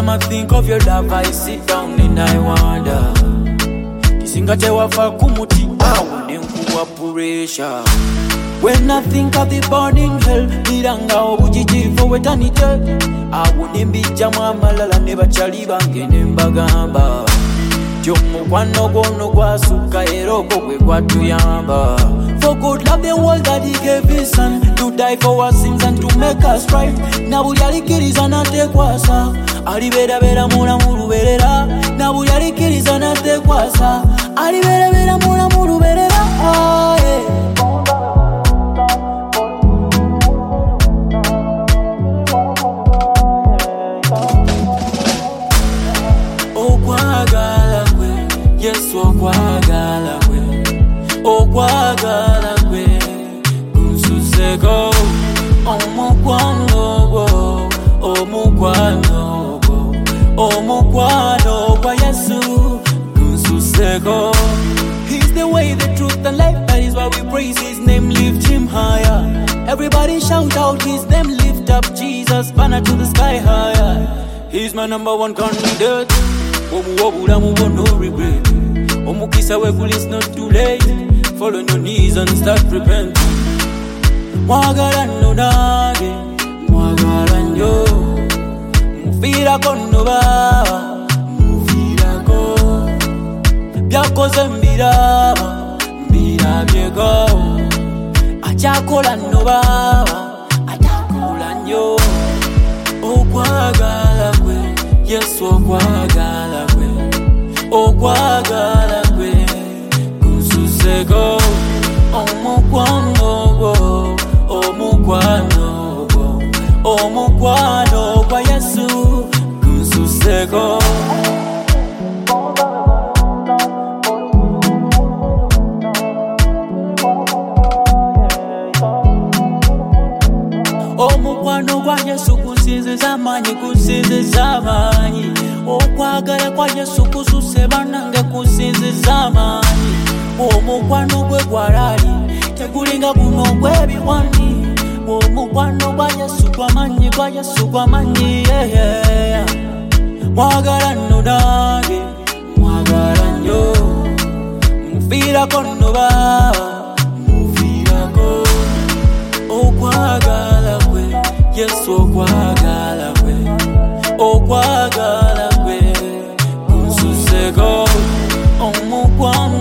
time I think of your love, I sit down and I wonder. Kisingate wafa kumuti awu nenkuwa puresha. When I think of the burning hell, niranga obujiji for eternity. Awu nimbija mwamalala ne bachali bange nembagamba. Jomukwano gwono gwasuka era okwo gwe gwatuyamba. For God loved the world that he gave his son to die for our sins and to make us right. Na buli alikiriza natekwasa alibeerabera mulamu luberera. Na buli alikiriza natekwasa alibeerabera mulamu luberera. Okwagala kwe Yesu okwagala kwe okwagala kwe kunsuseko omukwano gwo omukwano gwa Yesu kunsuseko. He's the way, the truth and life, that is why we praise his name, lift him higher. Everybody shout out his name, lift up Jesus, banner to the sky higher. He's my number one candidate. Omuwabulamu bwo no regret. Omukisa weguli, it's not too late. Fall on your knees and start repenting. Mwagala no nage, mwagala nyo. Mufirako no baba, mufirako. Byakoze mbiraba, mbirabyeko. Achakola no baba, atakola nyo. Okwagala kwe Yesu okwagala kwe okwagala kwe kunsuseko omukwano gwo omukwano gwa Yesu kunsuseko. Omukwano gwa Yesu kunsinziza amanyi okwagala kwa Yesu kususe banange kunsinziza amanyi. Omukwano gwe gwalali tegulinga guno gw'ebiwani. Omukwano gwa Yesu gwamanyi mwagala nno nange mwagala nnyo. Mufiirako nno baba mufiirako. Okwagala kwe Yesu okwagala kwe kunsuseko omukwano